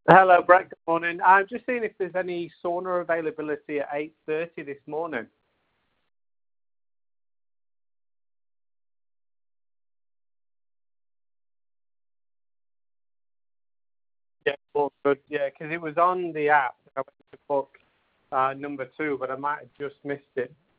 Hello, Brett. Good morning. I'm just seeing if there's any sauna availability at 8:30 this morning. Yeah, all good. Yeah, because it was on the app. I went to book number two, but I might have just missed it.